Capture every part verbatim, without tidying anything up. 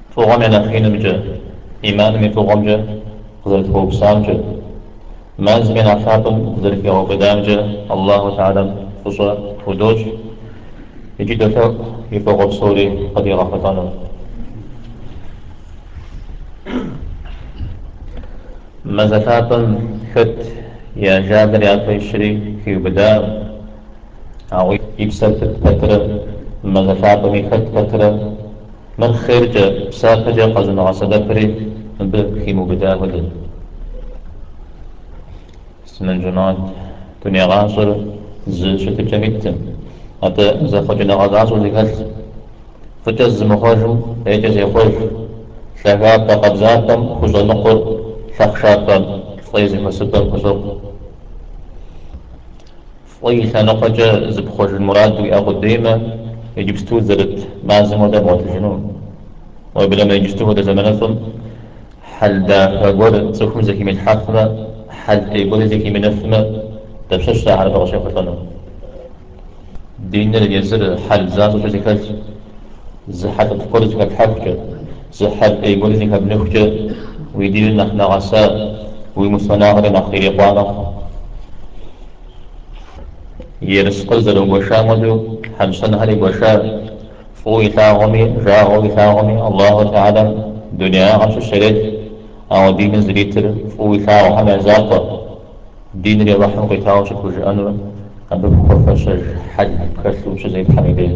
فوقم أنا خين مجا إيمان مي فوقم جا قدرت فوق سامجا ما زمن عفاقم قدرت يوم بدامجا الله تعالى فصا ودوج يجي دوتا يفوق بصوري قد يغفتنا ما زفاقم خت يا جابر يا تيشري في بدام أو يكسر فترة ما زفاقم خت فترة من خير جا ساق جا قزن غصدا فري بخي مبدا ودن سنن جنات دنيا غاصر ز شت جميتن حتى زخو جنا غاصر ذكر فتز مخرجم هيجز يخرج شغاب قبزاتم خز نقر شخشاتم فليز فسبم خزق فليس نقجة زب خرج المراد ويأخذ ديما يجب ستوزرت مازم ودا موت الجنون وبلا ما يجستوه ده زمانهم حل دا غور تسوكم زكي من حفمة حل يقول زكي من أفمة تبشش على بغشة قطنا دين اللي يزر حل زازو تزكالت زحت تقول زكال حفجة زحت يقول زكا بنفجة ويدير نحن غساء ويمسونا نخير يقوانا يرسق زر وشامدو حمسن هري وشا فوي ثاغمي جاغوي ثاغمي الله تعالى دنيا عمش الشريط أو دين زريتر فوي ثاغ حما زاقا دين اللي رحم قيتاو شكو جأنو أبو خفش حد كسلو شزيد حميدين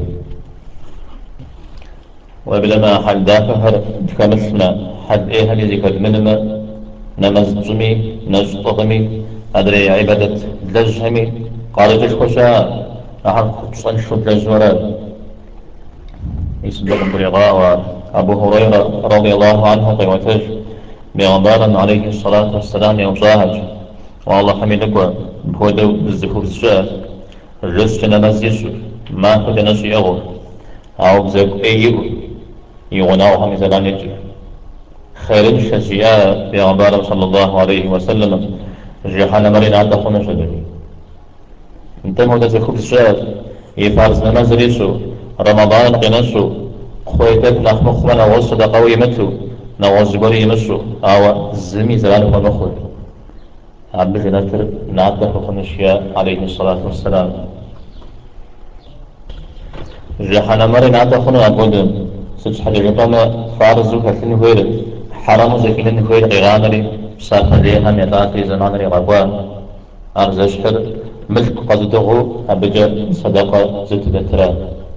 وبلما حد دافهر كمسنا حد إيه هني ذكر منما نمزجمي نجطغمي أدري عبادة دلجهمي قال تشخشا أحد خصن شو دلجورا يصدق برغاء وأبو هريرة رضي الله عنه قيوتج بغبارا عليه الصلاة والسلام يوم صاحج والله حميدك بودو الزفوف الشاء الرزق نمزيش ما كنت نسي أغو أو بزاك أيو يغناو هم زلان يجي خير الشجياء بغبارا صلى الله عليه وسلم جيحان مرين عند خونه شدني انت مودا زفوف الشاء يفارز نمزريشو رمضان قنشو خويتك نخمخ وانا وصد قوي متو نواز بري يمشو أو زمي زلان ونخل عبد جناتر نعبد خنشيا عليه الصلاة والسلام جحنا مري نعبد خنا أقولن سج حاجة جبنا فارزو كفين غير حرام زكين غير غيرانري سافر ليها ميتاتي زمانري غوا أرزشحر ملك قصده أبجا صدقة زت بترا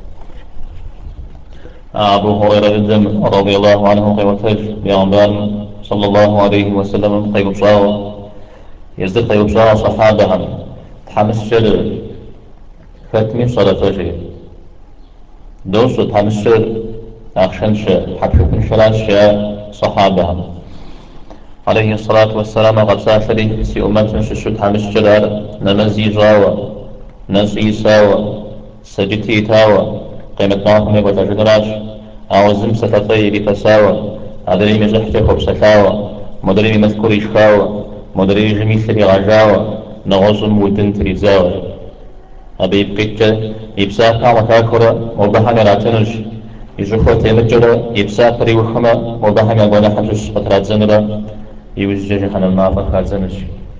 أبو هريرة الدم رضي الله عنه قيوتج بأنبان صلى الله عليه وسلم قيوم صاوة يزدق قيوم صاوة صحابهم تحمس شر ختمي صلاة وجه دوش تحمس شر أخشنش حبشكن شراش صحابهم عليه الصلاة والسلام قد سافري سي أمتن ششو تحمس شرار نمزي جاوة نسي ساوة سجتي تاوة قيمة ناقم يقول تجدراش أو زم ستطيب فساوة أدري مزحتك وبسكاوة مدري مذكور إشكاوة مدري جميثري غجاوة نغزم ودن تريزاوة أبي بقيتك يبساقا وكاكرة وبحنا راتنج يجوخو تيمجرة يبساقري وخما وبحنا قونا حجش قطرات زنرة يوجج خنا النافة خازنج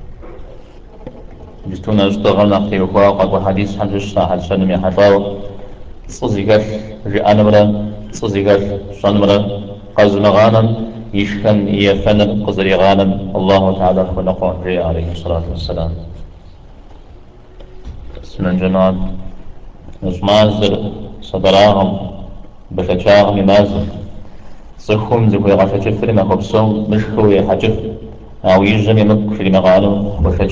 جستونا اشتغل نختي وخواقك وحديث حجش حد شنمي حفاوة صزيقر رئان مرة صزيقر شان مرة قزمغانا يشكن يفنن قزري غانا الله تعالى خلقه جي عليه الصلاة والسلام سنن جنات نزمازر صدراهم بشتشاهم مازر صخهم زكوي غاشة شفر ما خبصهم مشكو يحجف أو يجم يمك في المغانو وفتش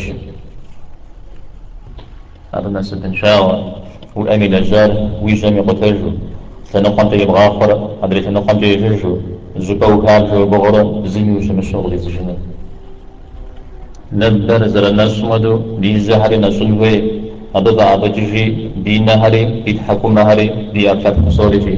هذا الناس بنشاوة وأمي لجار ويجم يقتلجو تنقنت يبغى آخر أدري تنقنت يجرجو زكو كاب جو بغرة زمي وشم الشغل يزجنا نبر زر الناس مدو دي زهر نسنوي أبضع بجيجي دي نهري دي تحكم نهري دي أكاد خصوري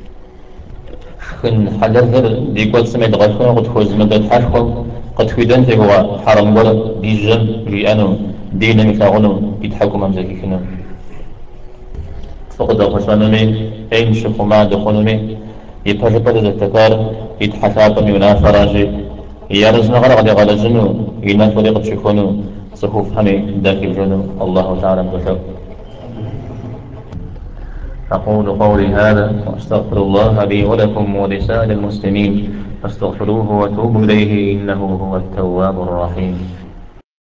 خن حلذر دي قد سمعت غشون قد خوز مدد حشكم قد خدنت هو حرم ولا دي جن دي أنو دي نمك أغنو دي تحكم أمزكي كنو فقد خشانمي أين شخو ما دخونمي يبهج الذكر يتحساب من فرج يارزنا غرق غلا جنو إنا طريقة شكونو صفوف حمي ذاك الجنو الله تعالى بشر. أقول قولي هذا وأستغفر الله لي ولكم ولسائر المسلمين فاستغفروه وتوبوا إليه إنه هو التواب الرحيم.